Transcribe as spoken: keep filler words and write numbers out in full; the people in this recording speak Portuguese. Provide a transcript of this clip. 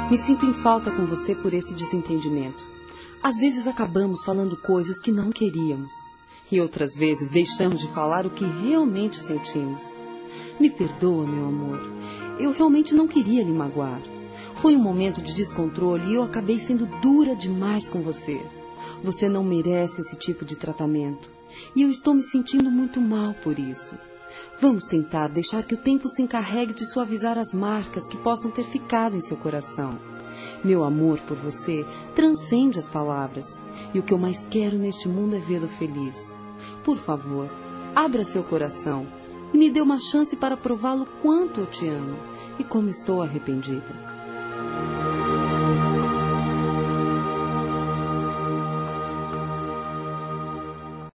Me sinto em falta com você por esse desentendimento. Às vezes acabamos falando coisas que não queríamos. E outras vezes deixamos de falar o que realmente sentimos. Me perdoa, meu amor. Eu realmente não queria lhe magoar. Foi um momento de descontrole e eu acabei sendo dura demais com você. Você não merece esse tipo de tratamento. E eu estou me sentindo muito mal por isso. Vamos tentar deixar que o tempo se encarregue de suavizar as marcas que possam ter ficado em seu coração. Meu amor por você transcende as palavras. E o que eu mais quero neste mundo é vê-lo feliz. Por favor, abra seu coração e me dê uma chance para prová-lo quanto eu te amo e como estou arrependida.